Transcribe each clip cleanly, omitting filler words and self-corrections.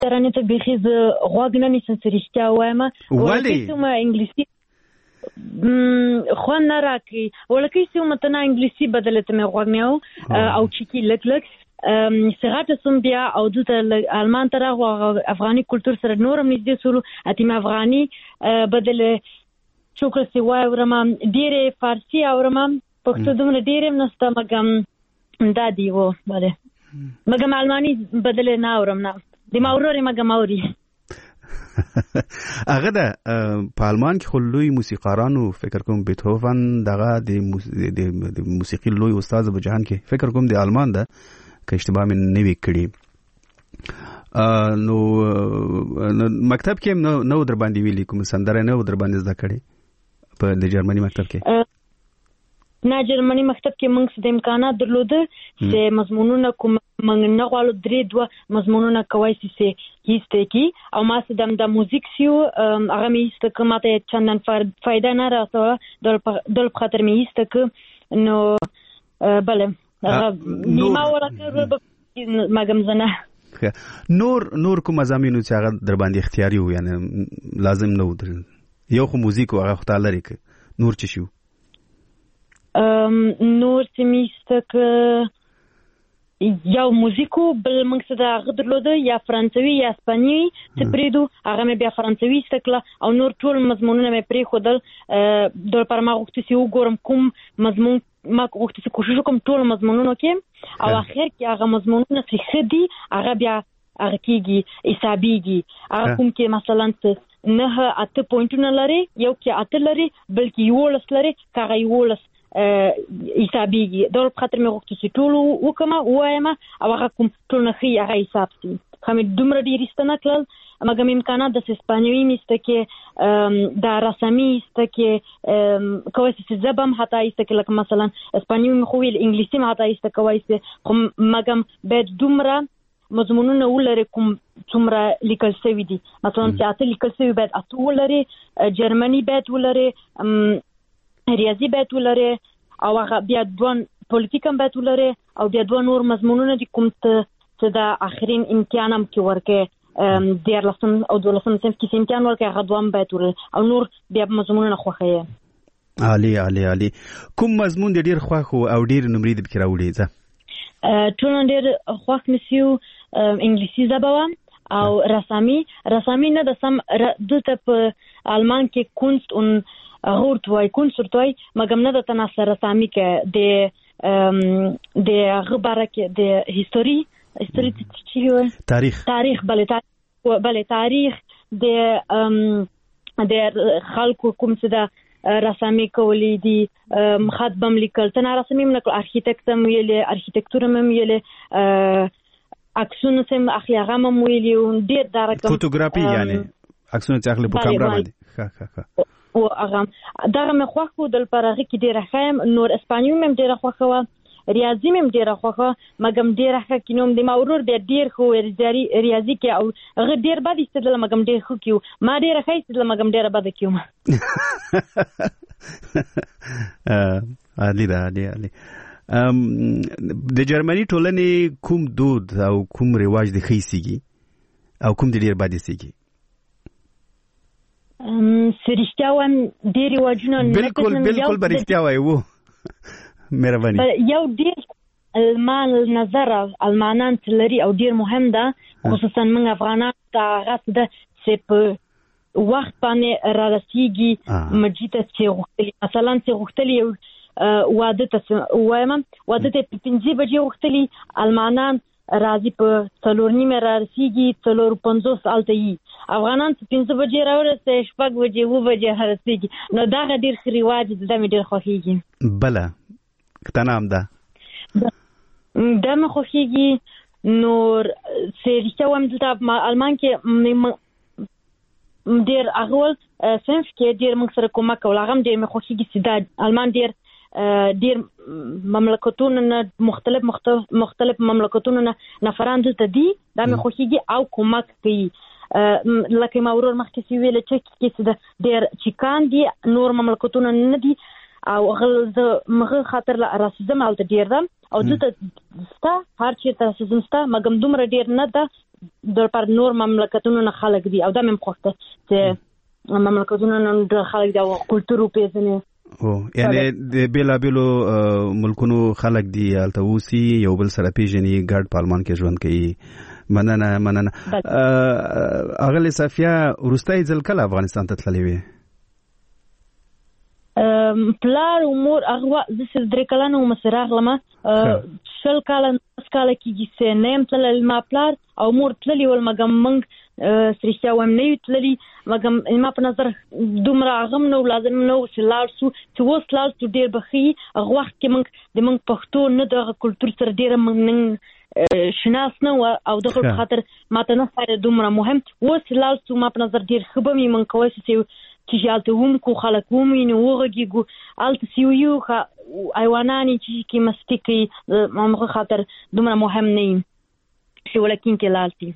ترانه ته بيخي ز غوږ نه نشم سريشتیا وایم ولې کومه انګلیسي خو نه راکې ولکه چې متنه انګلیسي بدلته مې غوږ نه او چکی لک سرعت سم بیا او د آلمان تر افغاني کلچر سره نورم نږدې سره اتم افغاني بدل شکر سی وای ورما ډیره فارسی اورم پښتو دومره ډیره نسته مګم دادی وو بله مګم آلماني بدل نه اورم نه د ماوروري مګم اوري هغه د پالمان کې خلوی موسیقارانو فکر کوم بیتهوفن دغه د موسیقي لوی استاد په جهان کې فکر کوم د آلمان ده که اشتباه مې نه وی کړی نو مکتب کې نو در باندې ویلي کوم سندره نه در باندې زده کړې په د جرمني مکتب کې نه جرمني مکتب کې موږ د امکانات درلوده چې مضمونونه کوم موږ نه غواړو درې دوه مضمونونه کوي چې هیڅ کی او ما سره د موزیک سیو هغه مې است کومه ته چندان فائدہ نه راځي دل خاطر مې است نو بله نیمه ورکه مګم زنه نور کوم مضامینو چې هغه در باندې اختیاري وو یعنی لازم نه و یو خو موزیک هغه خو تعالی لري نور څه شو نور سمیسته که یو موزیکو بل موږ څه د هغه درلوده یا فرانسوي یا اسپانیوي څه پرېږدو هغه مې بیا فرانسوي زده کړه او نور ټول مضمونونه مې پرېښودل د لپاره ما غوښتل چې وګورم کوم مضمون ما غوښتل چې کوشش وکړم ټول مضمونونو کې او اخر کې هغه مضمونونه چې ښه دي هغه بیا هغه کېږي حسابېږي هغه کوم کې مثلا نه 8 پوینټونه لري یو کې 8 لري بلکې 11 لري هغه 11 حسابېږي دا په خاطر مې غوښتل چې ټول وکم وایم او هغه کوم ټول نه خي هغه حساب سي هم دومره ډیر استنه کړل مګم امکانات د اسپانیوي میسته کې د رسمي است کې کوي چې زبم حتی است کې لکه مثلا اسپانیوي خو ویل انګلیسي ما حتی است کوي چې مګم به دومره مضمونونه ولري کوم څومره لیکل شوی دي مثلا چې اته لیکل شوی به اته ولري جرمني به ولري ریاضي به ولري او هغه بیا دوه پولیټیکم به ولري او بیا دوه نور مضمونونه دي کوم ته د اخرین امتحانم کې ورکه ډیر لسم او دولسم صنف کې امتحان ورکه هغه دوه به ولري او نور بیا مضمونونه خوخه عالی کوم مضمون ډیر خوخ او ډیر نمرې د فکر راوړي ځه ټول ډیر خوښ نسیو انګلیسي زبه او رسامي نه د سم دته په آلمان کې kunst und kunst وای مګم نه د تناصر رسامي کې د غبره کې د هیستوري تاریخ بله تاریخ د خلکو کوم څه د رسامي کولی دي خط بم لیکل تنه رسامي من ارکیټکټم ویلې ارکیټکټور مم ویلې عکسونه سم اخلي هغه مم ویلې ډیر دا رقم فوټوګرافي یعنی عکسونه چې اخلي په کیمرا باندې او هغه دغه مې خوښو د لپاره کې ډیر ښه نور اسپانیوي مم ډیر خوښه ریاضي مم ډیر خوښه مګم ډیر ښه کینوم د ماورور به ډیر خو ریاضي کې او هغه ډیر بد استدل مګم ډیر خو کیو ما ډیر ښه استدل مګم ډیر بد کیو عالی د جرمني ټولنې کوم دود او کوم رواج د خېسيږي او کوم د ډیر بد سيږي سرشتیا وان ډیر رواجونه بالکل برشتیا وایو مهرباني یو ډیر المانان لري او ډیر مهم ده خصوصا موږ افغانان ته غاص ده چې په وخت باندې راسيږي مجید چې غوښتلي مثلا چې غوښتلي واده ته وایم واده ته 5 بجې غوښتلي المانان راځي په 4:30 راسيږي 4:50 الته افغانان 5 بجې راورسته 6 بجې و بجې راسيږي نو دا ډیر رواج د مې ډیر خوښيږي بله کتنام ده دا مې خوښيږي نور سریچا وم دلته آلمان کې ډیر اغول صنف کې ډیر موږ سره کومک کول هغه ډیر مې خوښيږي چې دا آلمان ډیر مملکتونو مختلف مملکتونو نفران دلته دي دا مې خوښيږي او کومک کوي لکه ما ورور مخکې ویل چې ډیر چیکان دي نور مملکتونو نه دي او مغه خاطر لا راسیزم الته ډیر ده او دلته ستا هر چیرته راسیزم ستا مګم دومره ډیر نه ده د پر نور مملکتونو نه خلک دي او دا مې خوښته چې مملکتونو نه خلک دي او کلتور پیژني یعنی د بیلابیلو ملکونو خلک دي هلته اوسي یو بل سره پیژني ګډ پالمان کې ژوند کوي. مننه. اغلې صفیه وروستی ځل کله افغانستان ته تللی وې؟ پلار او مور هغه زه 3 کلنه وم سره راغلم 20 کاله کېږي چې نه یم تللی. ما پلار او مور تللي ول مګم موږ سرشتیا وایم نه یو تللي مګم ما په نظر دومره هغه هم نه لازم نه و چې لاړ سو چې اوس لاړ سو ډېر به ښه هغه وخت کې موږ پښتو نه دغه کلتور سره ډېره موږ شناس نه و او دغه خاطر ماته نه ښکاري دومره مهم. اوس لاړ سو ما په نظر ډېر ښه به مې موږ کولی چې هلته هم کو خلک وموینو وغږېږو هلته چې یو حیوانان چې مستي کوي همغه خاطر دومره مهم نه یم چې ولکین کې لاړ شي.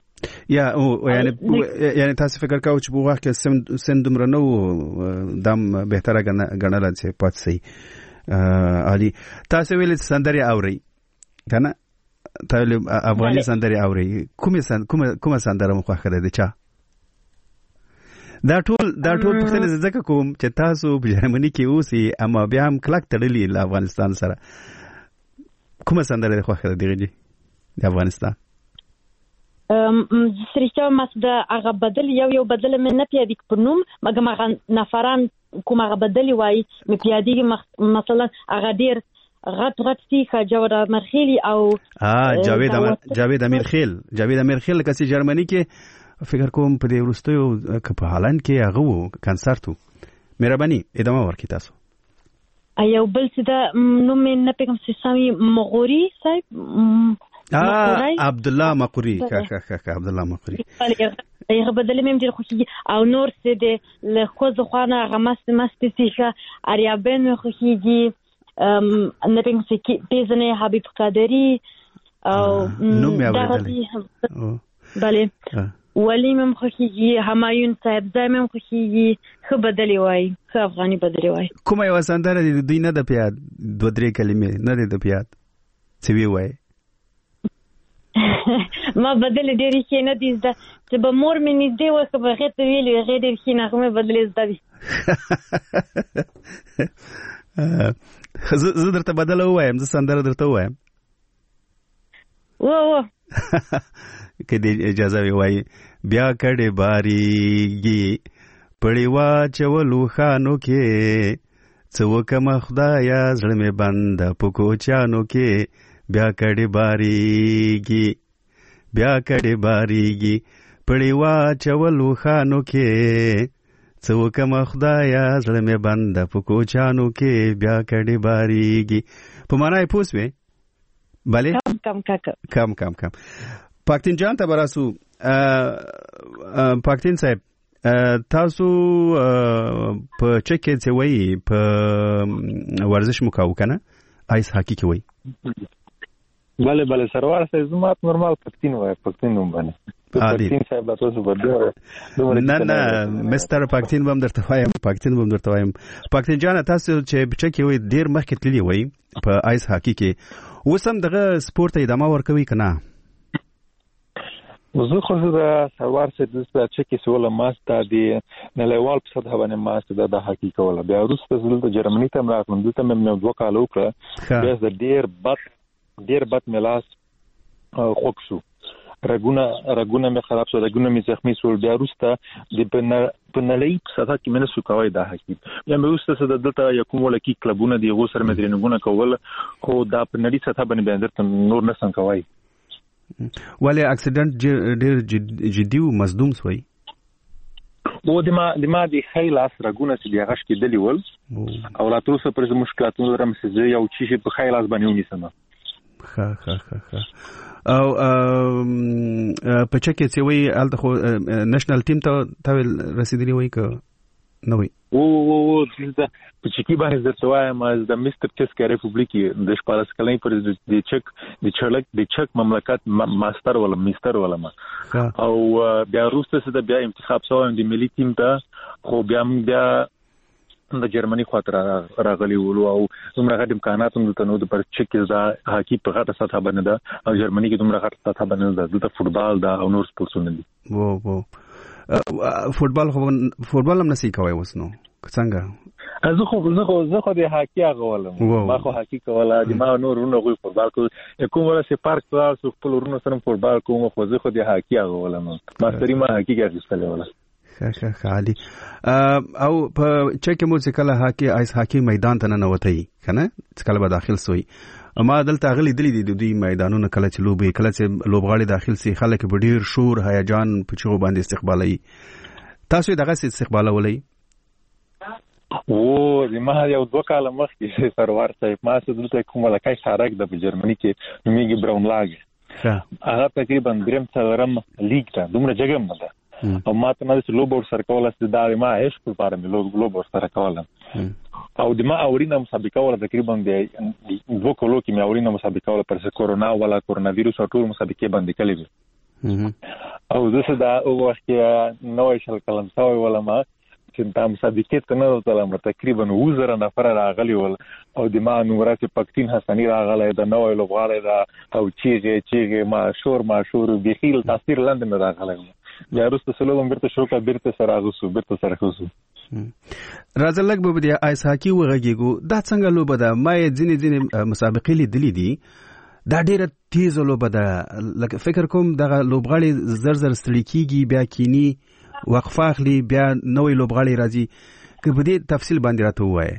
یعنی تاسو فکر کوئ چې په وخت کې سن دومره نه و دام بهتره ګڼله چې پاتې شئ. علي تاسو ویلې سندرې اورئ که نه؟ تاسو افغاني سندرې اورئ کومه سندره مو خوښه ده د چا؟ دا ټول پوښتنې زه ځکه کوم چې تاسو په جرمني کې اوسئ اما بیا هم کلک تړلي له افغانستان سره. کومه سندره خوښه ده دغه د افغانستان؟ سرشتیا ماست د هغه بدل یو بدل مې نه پیادې په نوم مګم هغه نفران کوم هغه بدل وایي مې پیادې مثلا هغه ډېر غټ دي جاوید امیرخیل او جاوید امیرخیل لکه چې جرمني کې فکر کوم په دې وروستیو که په هالند کې هغه وو کنسرت وو. مهرباني ادامه ورکړئ تاسو. یو بل چې دا نوم مې نه پېژنم چې سامي مغوري صاحب عبدالله مقوري عبدالله مقوري هغه بدل مې ډېر خوښېږي او نور چې د له ښځو خوا نه هغه مستې چې اریابن مې خوښېږي نه پېژنم چې پېژنې حبیب قادري او نوم مې اورېدلی بله ولی مم خوښیږي همایون صاحب زای مم خوښیږي ښه بدلی وای ښه افغاني بدلی وای. کومه یو سندره د دوی نه د پیاد 2-3 کلمې نه د پیاد څه وی وای؟ ما بدل ډېر شي نه دي زده چې به مور مې نږدې وه که به هغې ته ویلي هغې ډېر ښې نغمې بدلې زده دي. زه درته بدله ووایم زه سندره درته ووایم که دې اجازه وي وایي بیا کډې باریږي پړې واچولو خانو کې څه وکمه خدایه زړه مې بنده په کوچیانو کې بیا کډې باریږي پړې واچولو خانو کې څه وکمه خدایه زړه مې بنده په کوچیانو کې بیا کډې باریږي. په معنا یې پوه شوې؟ بله کم پاکتین جان ته براسو. پاکتین صاحب تاسو په چک کې څه وایي په ورزش مو کوو که نه آیس هاکي کې وایي؟ بله سروار صاحب زما نورمال پاکتین وایي پاکتین نوم باندې پاکتین صاحب تاسو بدل نه مستر پاکتین بم درته وایم. پاکتین جان تاسو چې په چک کې وایي ډېر مخکې تللي وایي په آیس هاکي کې اوس هم دغه سپورت ته ادامه ورکوي که نه؟ زه خو د سروار صاحب د چکې سوله ماسته د نړیوال په سطحه باندې ماسته د هاکي کوله بیا وروسته زه دلته جرمني ته راغلم دلته مې 2 کاله وکړه بیا د ډېر بد ملاس خوږ شو رګونه مې خراب شو رګونه مې زخمي شول بیا وروسته د په نړۍ په سطحه کې مې نه شو کولی دا هاکي بیا مې وروسته دلته یو کوم ولکي کلبونه دي هغو سره مې ترېنینګونه کول خو دا په نړۍ سطحه باندې بیا درته نور نه شم کوی. ولې اکسیډنټ ډېر جدي و مصدوم شوی؟ و د ما د ښی لاس رګونه چې د هغه شکېدلي ول او لا تر اوسه پورې زه مشکلاتونه لرم چې زه یو چیز په ښی لاس باندې ونیسم. او په چکه څه وی هلته خو نېشنل ټیم ته رسیدلی وی که نه وی؟ په چکی باندې درته وایم د مستر چسکا ریپوبلیکي د 14 کلنۍ پر د چک مملکت مستر ولما او بیا وروسته د بیا انتخاب شوم د ملي ټیم ته خو بیا د جرمني خاطر راغلي ول او دومره غټ امکانات هم دلته نو د پر چک دا هاکی په غټه سطح باندې ده او جرمني کې دومره غټه سطح باندې ده د فوتبال دا او نور سپورتونه دي. فوتبال هم نسی کوي وسنو څنګه زه خو د هاکی غولم ما خو هاکی کوله د ما نورونه غوي فوتبال کو کوم ولا سي پارک پلاس خپل ورونو سره فوتبال کوم خو زه خو د هاکی غولم ماستري ما هاکی کې غوښتل ولا خالي او په چکه مو څکله هاکی آیس هاکی میدان ته نه وتی کنه څکله به داخل سوی ما دلته غلي دلی دي دوی میدانونه کله چې لوبي کله چې لوبغاړي داخل سي خلک په ډیر شور هیجان په چغو باندې استقبالي تاسو دغه استقبال ولې د ما یو 2 کال مخکې سرور صاحب ما څه دلته کومه لکه شارک د جرمني کې میګي براون لاګ هغه تقریبا دریم څلورم لیګ ته دومره جګم نه ده او ما ته نه لوبور سره کوله چې دا ما هیڅ په پاره مې لوبور سره کوله او د ما اورینه مسابقه ولا تقریبا د 2 کلو کې مې اورینه مسابقه ولا پر کورونا ولا کورونا وایروس او ټول مسابقه باندې کړې او زه دا او وخت نوې شل کلم سوي ولا ما چې تاسو مسابقه ته نه وتلم تقریبا 1000 نفر راغلي ول او د ما نورات پکتین حسنی راغلی دا نوې لوبغاړي دا او چیغه ما شور بخیل تاثیر لاندې نه راغلی یا روسته سلوم برته شوکا برته سره غوسو راځل لګ به د آیس هاکی وغږیګو دا څنګه لوبه ده ما ځینې مسابقې لیدلې دي دا ډیره تیز لوبه ده لکه فکر کوم دغه لوبغاړي زر ستړي کیږي بیا کینی وقفه اخلي بیا نوې لوبغاړي راځي که په دې تفصیل باندې راته وایي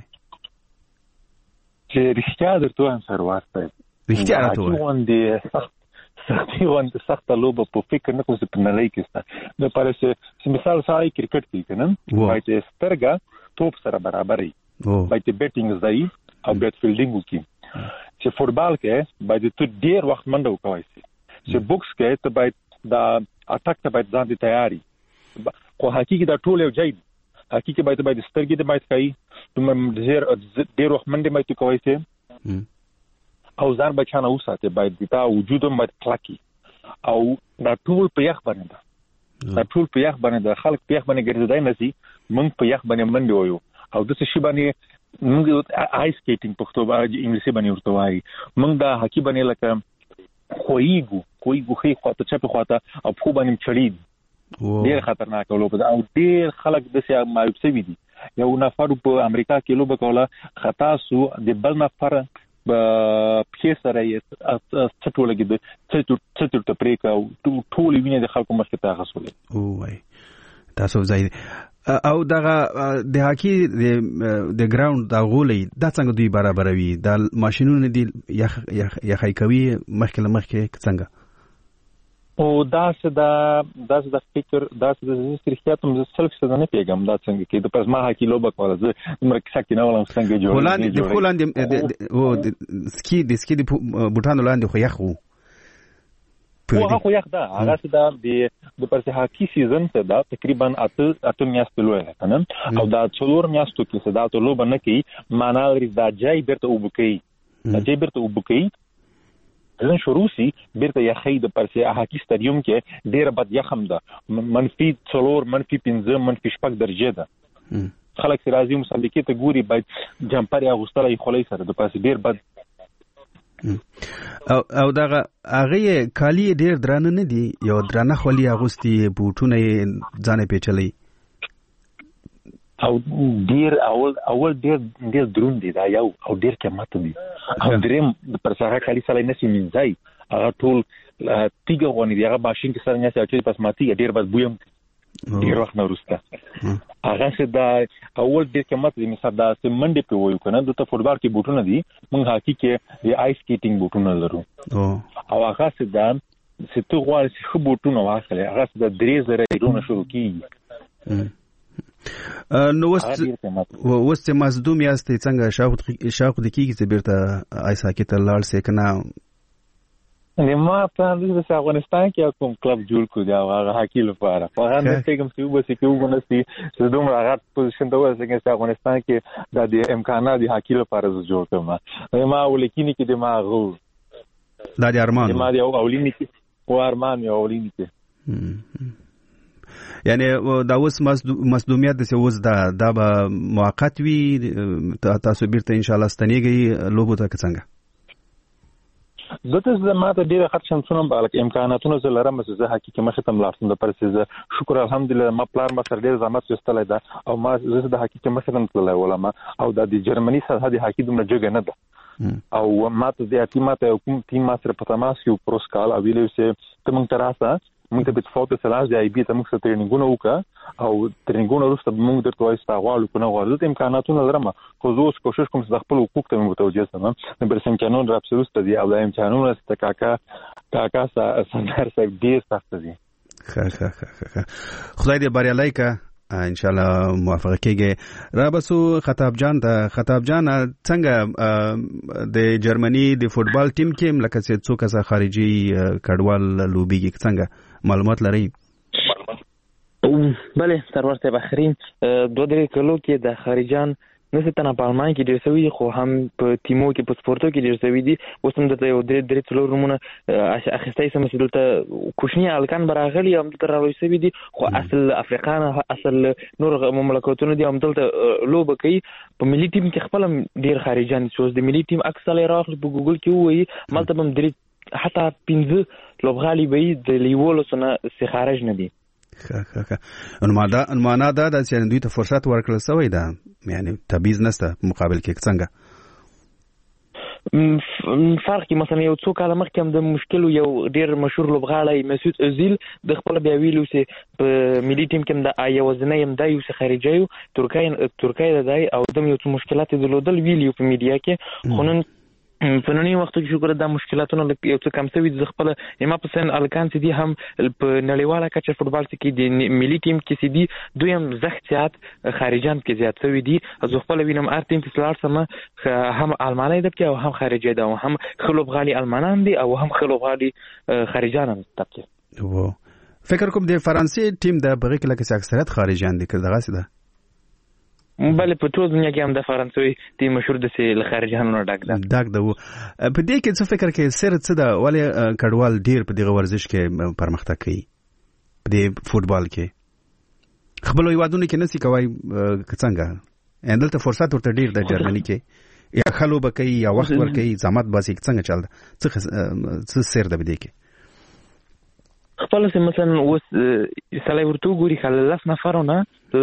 چې رښتیا درته وایم سرواسته رښتیا راته وایي سخت لوبه په فکر نه کوم چې په نړۍ کې ست نو پاره چې مثال سای کرکټ کې کنه باید سترګه توپ سره برابرې باید بیټینګ ځای او بیټ فیلډینګ وکړي چې فوتبال کې باید ته ډیر وخت منډه وکوي چې بوکس کې ته باید دا اټاک ته باید ځان دي تیاری خو هاکی کې دا ټول یو ځای هاکی کې باید سترګې د باید کوي ته ډیر وخت منډه باید کوي او ځان بچانه وساته باید دا وجودم باید کلکی او دا ټول په یخ باندې دا خلک په یخ باندې ګرځیدای نسی موږ په یخ باندې منډه وایو او د څه شی باندې موږ آیس سکیټینګ پښتو باندې انګلیسي باندې ورته وایي موږ دا هاکی باندې لکه خوېګو خې خواته چپه خواته او په باندې چړې ډیر خطرناک لوبه او ډیر خلک د سیا مایوب سوي دي یو نفر په امریکا کې لوبه کوله خطا سو د بل نفر په سره یې څټول کېده څټول ته پریکا ټول ویني د خلکو مخ ته غسولې وای تاسو ځای او دغه د هاکی د ګراوند دا غولې دا څنګه دوی برابروي دا ماشينونه دي یخای کوي مخکې څنګه او دا څه د فکر دا څه د استریحاتم ز سلف څه نه پیګم دا څنګه کې د پرما هاکی لوبه کوله زه مرکه سکه نه ولم څنګه هولند او سکی د بوټانو لاندې خو یخو خو یخ دا هغه څه د پرسه هاکی سیزن ته دا تقریبا اته میاشتې لوي کنه او دا څلور میاشتو کې صدا ته لوبه نه کوي معنا لري دا جای برته وبکي ځین شروع سي بیرته یخی د پرسه هاکی سټاډیوم کې ډیر بد یخم ده -4 -5 درجه ده خلک چې راځي مسابقه ته ګوري باید جمپر یا غوستلې خولې سره د پرسه ډیر بد او دغه هغه کالی ډیر درانه نه دي یو درانه خولي اغوستي بوټونه ځانې پیچلې او ډیر اول ډیر دروند دي دا یو او ډیر قیمت دي او دریم د پرسه کالی سره نسی منځای هغه ټول تیګه غونې دی هغه ماشين کې سره نسی چې پس ماتي ډیر بس بویم ډیر وخت نه ورسته هغه څه دا اول ډیر قیمت دي مثلا دا سیمنډ په وایو کنه د فوتبال کې بوټونه دي موږ هاکی کې د آیس سکیټینګ بوټونه لرو او هغه څه دا چې تو غواړې چې خو بوټونه واخلې هغه څه د 3000 ډونه شروع کیږي نو وست مزدوم یاستې څنګه شاوخ د کیږي چې بیرته آیس هاکی ته لاړ سې کنه ما په د افغانستان کې کوم کلب جوړ کړو دا هغه هاکی لپاره په هغه د کوم څه وبسې کې وګورئ چې دومره غټ پوزیشن ته ورسېږي چې افغانستان کې د امکانات د هاکی لپاره جوړ کړم ما ولیکینی کې د ما غو دا د ارمان ما دی اولینی کې او ارمان یو اولینی کې یعنی دا اوس مصدومیت د اوس دا به موقت وي تاسو بیرته ان شاء الله ستنیږي لوبو ته څنګه دته زماته ډیره خرچنڅونه بالک امکاناتونه زلرم زه حقیقت مخه تم لارسم د پرسیزه شکر الحمدلله ما پلار ما سره ډیر زحمت وستلای دا او ما زه د حقیقت مخه تم تلای ولما او د جرمني سره د حقیقت دومره جګ نه ده او ما ته د اعتماد کوم ټیم ما سره په تماس کې پروسکال او ویلو سه تم تراسه موږ ته په فوټو سلاج دی بي ته موږ ته ټریننګونه وکړه او ټریننګونه وروسته موږ درته وایي ستاغوالو کنه غواړو امکاناتونه لرم خو زه اوس کوشش کوم چې خپل حقوق ته متوجه سم نه بر امکانونه راپسروسته دي او د امکانونه ست کاکا سندر صاحب ډیر سخت دي خدای دې بریالي کا ان شاء الله موافقه کیږي رابسو خطاب جان څنګه د جرمني د فوتبال ټیم کې لکه څه څوک از خارجي کډوال لوبيږي څنګه معلومات لري بله سرور صاحب اخرین 2-3 کلو کې د خارجان نو ستنه په آلمان کې ډیر سوي خو هم په ټیمو کې په سپورتو کې ډیر سوي دي اوس هم د یو درې څلور رومونه اخیستای سم چې دلته کوشنی الکان براغلي هم تر راوي سوي دي خو اصل افریقانه اصل نور مملکتونه دي هم دلته لوب کوي په ملي ټیم کې خپل ډیر خارجان چې د ملي ټیم اکثره راغلي په ګوګل کې وایي مالته هم درې حتی 15 لوبغالي به د لیولو څخه خارج نه دي انمانا دا چې دوی ته فرصت ورکړل سوی دا یعنی تبعیض نشته مقابل کې څنګه فرق کې مثلا یو څو کاله مخکې هم د مشکل یو ډیر مشهور لوبغاړی مسعود اوزیل د خپل بیا ویلو چې په ملي ټیم کې د ایوازنه هم د یو خارجي ترکیه د او د یو څه مشکلات درلودل ویلو په میډیا کې خو نن په نننی وخت کې شکر د مشکلاتونو یو څه کم شوي د خپل اما په سن الکان سي دي هم په نړیواله کچه فوتبال کې د ملي ټیم کې سي دي دویم زختيات خارجان کې زیات شوي دي از خپل وینم ار ټیم کې سلار سم هم الماني د او هم خارجي ده هم خلوبغالي المان دي او هم خلوبغالي خارجان هم تبکي وو فکر کوم د فرانسې ټیم د بغیر کې لکه اکثریت خارجان دي که دغه څه ده بله په ټول دنیا کې هم د فرانسوي ټیم مشهور د سي خارجانو ډاک ده په دې کې څه فکر کې سر څه ده ولې کډوال ډیر په دغه ورزش کې پرمختګ کوي په دې فوتبال کې خپل یوادونه کې نسی کوي څنګه اندلته فرصت ورته ډیر د جرمني کې یا خلو بکې یا وخت ورکې زحمت باسي څنګه چل څه سر ده بده کې خپل سم مثلا اوس سلای ورته ګوري خلک لاس نفرونه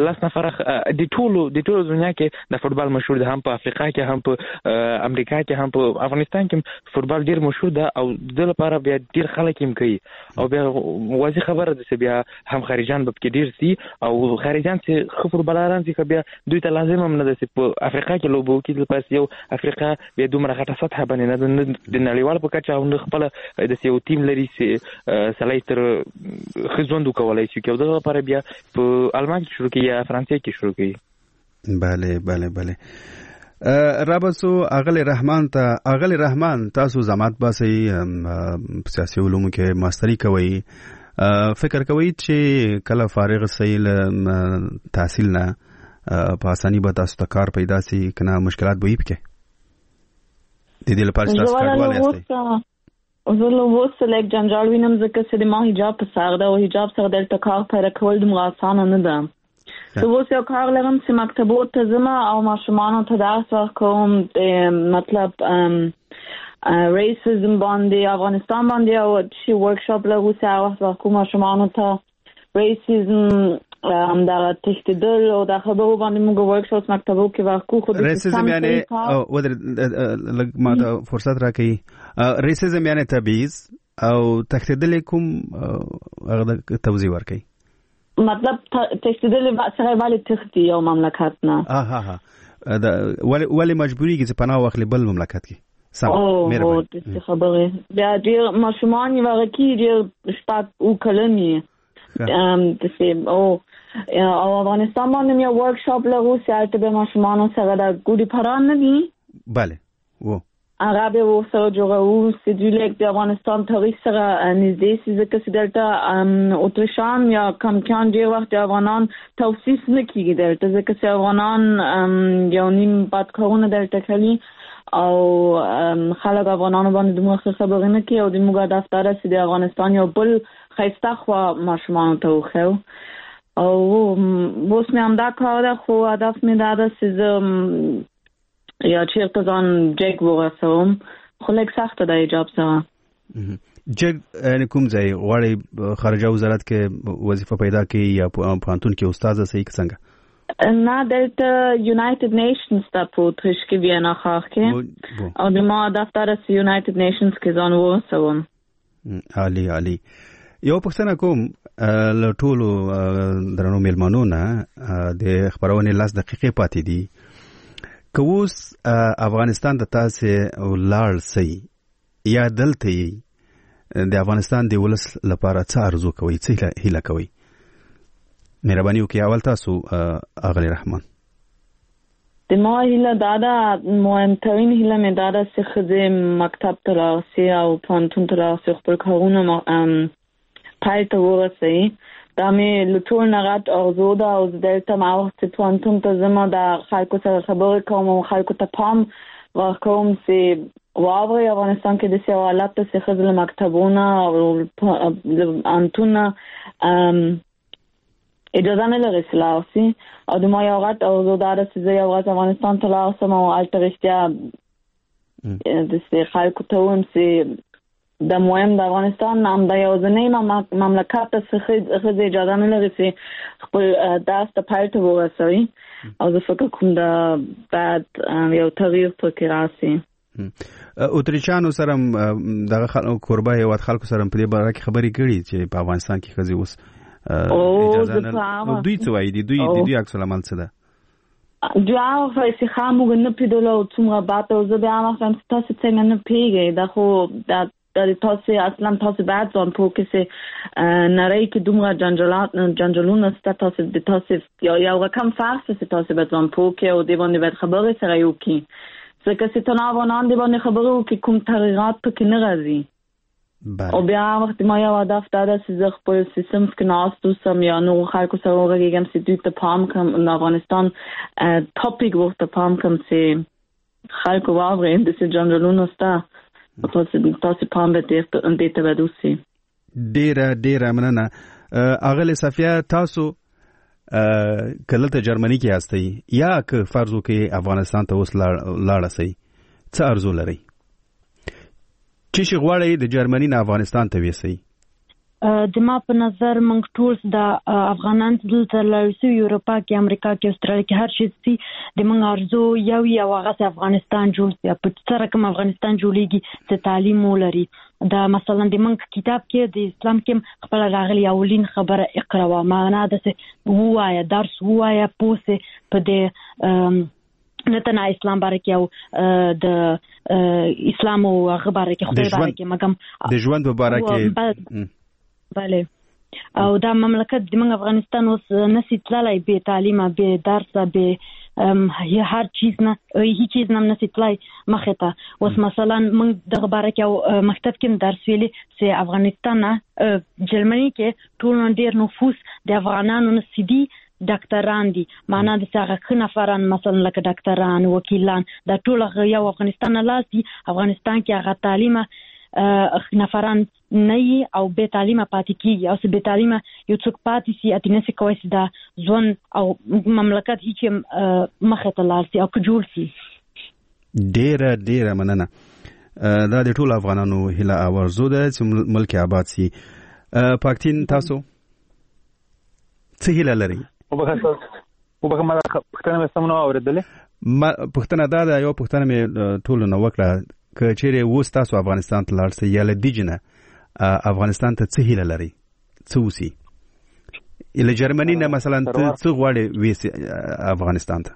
د ټولو دنیا کې د فوتبال مشهور ده هم په افریقا کې هم په امریکا کې هم په افغانستان کې فوتبال ډیر مشهور ده او د لپاره بیا ډیر خلک هم کوي او بیا واضح خبره ده چې بیا هم خارجان به کې ډیر سي او خارجان چې خفر بلاران چې بیا دوی ته لازم هم نه ده چې په افریقا کې لوبو کې پس یو افریقا بیا دومره غټه سطح باندې نه د نړیوال په کچه او خپل د یو ټیم لري چې سلای تر خزوندو کولای شي چې دغه لپاره بیا په المان کې شروع یا فرانسې کې شروع کړي bale رابسو اغلی رحمان تاسو زمات باسي سیاسي علومو کې ماستری کوي فکر کوي چې کله فارغ سیل تحصیل نه په اساني به تاسو ته کار پیدا سي کنه مشکلات به یې پکې د دې لپاره تاسو کډوال یاستئ زه له وسه لیک جنجال وینم ځکه چې ما حجاب په سر ده او حجاب سره دلته کار پیدا کول دومره اسانه نه ده زه اوس یو کار لرم چې مکتبو ته ځم او ماشومانو ته درس ورکوم مطلب ریسیزم باندې افغانستان باندې او چې ورکشاپ لرو چې هغه وخت ورکوم ماشومانو ته ریسیزم همدغه تښتېدل او د خبرو باندې موږ ورکشاپ مکتبو کې ورکو خو ریسیزم یعنی او لږ ما ته فرصت راکړي ریسیزم یعنی تبعیض او تښتېدل کوم هغه توضیح ورکړي مطلب تښتېدل سره باندې تښتي یو مملکت نه دا ولی مجبوری کې چې پناه واخلي بل مملکت کې مهرباني د خبره بیا ډیر ماشومان یې ورکی ډیر شپږ او کلنی د سیم او افغانستان باندې یو ورکشاپ لرو چې به ماشومان سره د ګوډي پران نه دي bale وو عربی و سره جوړو سیدلیک د افغانستان تاریخ سره نږدې سي ځکه چې دلته اتریشان یا کمکان ډیر وخت افغانان توصیف نه کیږي دلته ځکه چې افغانان یو نیم بد کارونه دلته کوي او خلک افغانانو باندې دومره خبرې نه کوي او د موږ دفتر سي د افغانستان یو بل خیسته خو ماشومان ته وخو او اوس مې همدا کار ده خو هدف مې دا ده چې زه یا چېرته ځان جګ ورسوم خو لږ سخته ده ایجاب سره. جګ یعنې کوم ځای غواړئ خارجه وزارت کې وظیفه پیدا کړئ یا پوهنتون کې استاده شئ که څنګه؟ نه دلته یونایټډ نیشنز ته په اتریش کې وینا ښار کې او د ما هدف دا ده چې یونایټډ نیشنز کې ځان ورسوم. عالی عالی. یو پوښتنه کوم له ټولو درنو میلمنو نه د خپرونې 10 دقیقې پاتې دي. که اوس افغانستان ته تاسې ولاړ شئ یا دلته یې د افغانستان د ولس لپاره څه آرزو کوئ، څه هیله کوئ؟ مهرباني وکړئ اول تاسو اغلی رحمان. د ما هیله دا ده، مهمترین هیله مې دا ده چې ښځې مکتب ته لاړ شي او پوهنتون ته لاړ شي، خپل کارونه پای ته ورسوي. دا مې له ټول نه غټ آرزو ده او زه دلته معوخت چې پوهنتون ته ځم د خلکو سره خبرې کوم او خلکو ته پام ورکوم چې واورئ افغانستان کې داسې یو حالت ده چې ښځې له مکتبونه او له پوهنتونه اجازه نه لري چې لاړ شي. او د ما یو غټ آرزو دا ده چې زه یو ورځ افغانستان ته لاړ شم او هلته رښتیا داسې خلکو ته ووایم چې د مهم د افغانستان همدا یوازینی مملکت ته ښځې اجازه نه لري چې خپل درس ته پای ته ورسوي او زه فکر کوم دا باید یو تغییر پکې راشي. اتریچانو سره دغه کوربه هېواد خلکو سره په دې باره کې خبرې کړي چې په افغانستان کې ښځې اوس اجازه نه، دوی څه وایي؟ دوی عکس العمل څه ده؟ دوی هغه وایي چې ښه موږ نه پوهېدلو او څومره بد او زه بیا هم وایم چې تاسې څنګه نه پوهېږئ. دا خو تاسې اصلا تاسې باید ځان پوه کړئ چې نړۍ کې دومره جنجالونه شته، تاسې یو رقم فرض ده چې تاسې باید ځان پوه کړئ او دې باندې باید خبرې سره وکړئ. ځکه چې ته نه افغانان دې باندې خبرې وکړي کوم تغییرات پکې نه راځي. او بیا وخت ما یو هدف دا ده چې زه خپل سیستم کې ناست اوسم یا نورو خلکو سره وغږېږم چې دوی ته پام کړم، د افغانستان ټاپک ورته پام کړم چې خلکو واورئ داسې جنجالونه شته او تاسې پام به دې ته باید وشي. ډېره مننه. اغلې صفیه، تاسو که دلته جرمني کې یاستئ یا که فرض وکړئ افغانستان ته اوس لاړه شئ، څه آرزو لرئ؟ چې شي غواړئ د جرمني نه افغانستان ته ویسئ؟ د ما په نظر موږ ټول د افغانان دلته لاړ شو، اروپا کې، امریکا کې، استرالیا کې، هر شي چې د موږ آرزو یو هغه افغانستان جوړ شي. په څه رقم افغانستان جوړیږي چې تعلیم ولري. دا مثلا د موږ کتاب کې د اسلام کې خپل راغلی اولین خبره اقرا و معنا ده چې وایا درس وایا پوسه په دې نتنا اسلام باره کې او د اسلام او هغه باره کې خدای باره کې مګم د ژوند باره کې بله. او دا مملکت د موږ افغانستان اوس نسی تللی به تعلیمه، به درسه، به هر چیز نه، هیڅ چیز نه نسی تللی مخې ته. اوس مثلا موږ دغه باره کې مکتب کې درس ویلي چې افغانستان نه جرمني کې ټول ډېر نفوس د افغانانو نسی دي ډاکټران دي، معنا د څنګه ښه نفران مثلا لکه ډاکټران، وکیلان، دا ټول یو افغانستان نه لاس دي. افغانستان کې هغه تعلیمه نفران نه او به تعلیمه پاتې کیږي او به تعلیمه یو څوک پاتې سي اته نسي کوي چې دا ځوان او مملکت هیڅ مخه ته لاړ سي او جوړ سي. ډېره مننه. دا د ټول افغانانو هیله او آرزو ده چې ملک آباد سي. پاکتین، تاسو څه هیله لرئ؟ وبخښه ما پوښتنه مې سم نه اورېدلې. پوښتنه دا ده، یو پوښتنه مې ټولو نه وکړه، که چیرې اوس تاسو افغانستان ته لاړ شئ یا له دې نه افغانستان ته څه هیله لرئ، څه وسي؟ له جرمني نه مثلا څه غواړئ ویسي افغانستان ته؟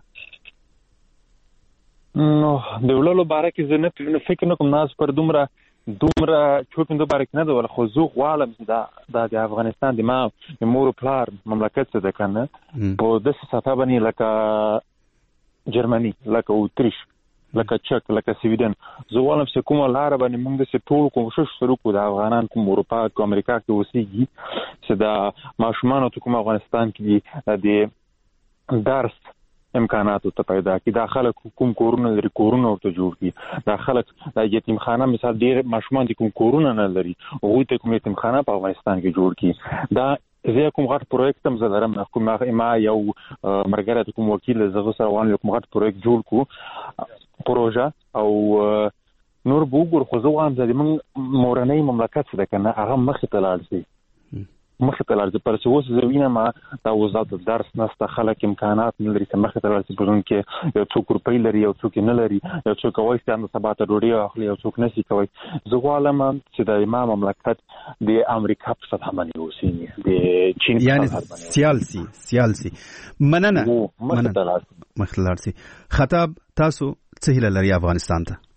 نو د وړلو باره کې زه نه فکر نه کوم، ناز پر دومره چوپیندو باره کې نه ده، ولی خو زه غواړم دا د افغانستان د ما مور و پلار مملکت څه ده که نه په داسې سطح باندې لکه جرمني، لکه اتریش، لکه چک، لکه سویډن. زه غواړم چې کومه لاره باندې موږ داسې ټول کوشش شروع کړو د افغانان کوم اروپا کې امریکا کې اوسېږي چې د ماشومانو ته کوم افغانستان کې د درس امکاناتو ته پیدا کړي. دا خلک کوم کورونه لري کورونه ورته جوړ کړي. دا خلک د یتیمخانه مثال ډېر ماشومان دي کوم کورونه نه لري هغوی ته کوم یتیمخانه په افغانستان کې جوړ کړي. دا زه کوم غټ پروژیکټ هم زلرم کوم ما یو مرګره کوم وکیل زغه سره وانه کوم غټ پروژیکټ جوړ کو پروژه او نور بوګور خو زه وایم چې موږ مورنۍ مملکت څه ده کنه هغه مخې ته لاړ شي پر څه اوس زوینه ما دا وزارت درس نسته خلک امکانات نه لري چې مخې ته لاړ شي په ځون کې یو څوک روپۍ لري یو څوک نه لري یو څوک وایي چې سبا ته ډوډۍ اخلي یو څوک نشي کوي زه غواړم چې د امام مملکت د امریکا په سطح باندې اوسي د چین یعنی سیاسي مننه مخلار سي خطاب تاسو څه هیله لري افغانستان ته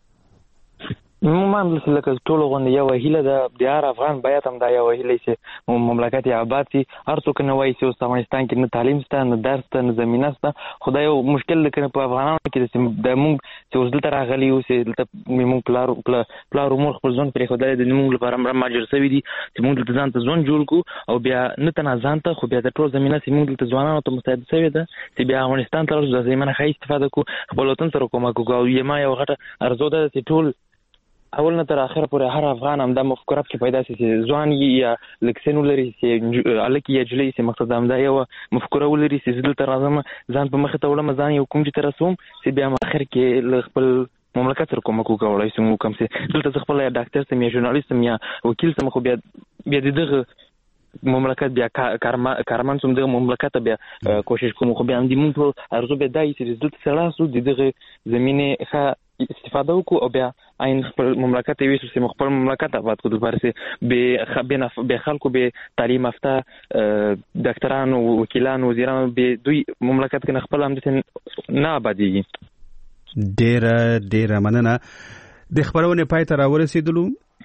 ما هم لکه ټول غونډه یو هیله ده د هر افغان باید هم دا یو هیله چې مملکت یې آباد شي هر څوک نه وایي چې افغانستان کې نه تعلیم شته نه درس شته نه زمینه شته خدای یو مشکل ده کنه په افغانانو کې د موږ چې اوس دلته راغلي یو چې دلته موږ پلار مور خپل ځون پرې خدای د موږ لپاره ماجر سوي دي چې موږ دلته ځان ته ځون جوړ کو او بیا نه تنه ځان ته خو بیا د ټول زمینه چې موږ دلته ځوانانو ته مستعد سوي ده چې بیا افغانستان ته د زمینه ښه استفاده کو خپل وطن سره کومه کو او یما یو غټه ارزو ده چې ټول اول نه تر اخره پورې هر افغان هم د مفکوره کې پیدا شي چې ځوان یا لکسنو لري چې الکی یا جلی چې مقصد هم دا یو مفکوره ولري چې دلته راځم ځان په مخه ته ولم ځان یو کوم چې تر رسوم چې بیا اخر کې خپل مملکت سره کوم کوولای شم کوم چې دلته خپل یا ډاکټر سم یا ژورنالیست سم یا وکیل سم خو بیا دغه مملکت بیا کارمن سم دغه مملکت بیا کوشش کوم خو بیا هم دې مونږ ارزو به دای چې دلته سره سو دغه زمينه ښه استفاده وکړو او بیا عین خپل مملکت ویسو چې خپل مملکت آباد کړو لپاره به خلکو به تعلیم یافته ډاکټرانو وکیلانو وزیرانو به دوی مملکت کې خپل هم نه آبادیږي ډېر مننه د خبرونه پای ته راورسېدلو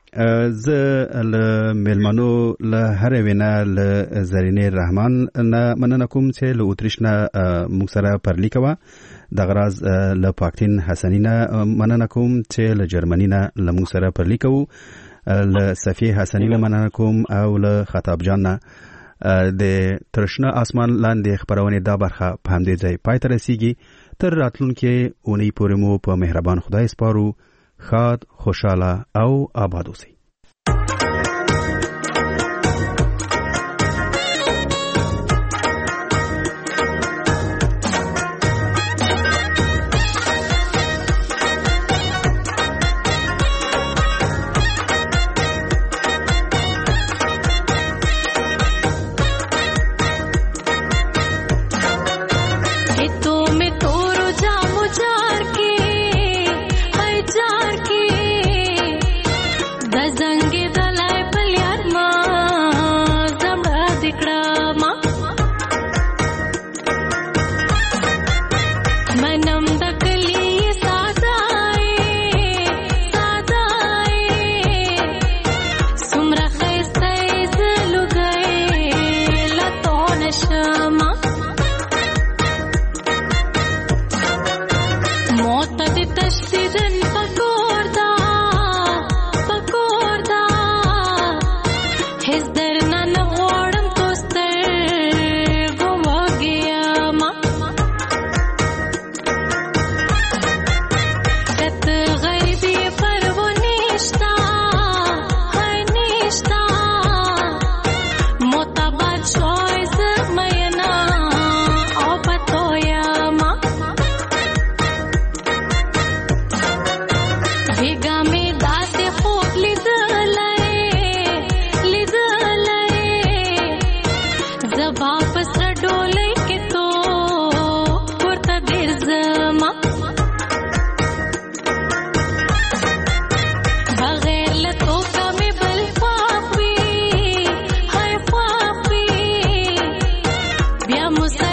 زه له ملمنو له هر وینا له زرینه رحمان نه مننه کوم چې له اتریش نه موږ سره پرلی کوه د غراز له پاکتین حسنی نه مننه کوم چې له جرمنی نه له موږ سره پرلی کوو له صفیه حسنی نه مننه کوم او له خطاب جان نه د ترشنه اسمان لاندې خبرونه دا برخه په همدې ځای پای ته رسیږي تر راتلونکي اونۍ پورې مو په مهربان خدای سپارو خاد خوشاله او آباد اوسئ Vamos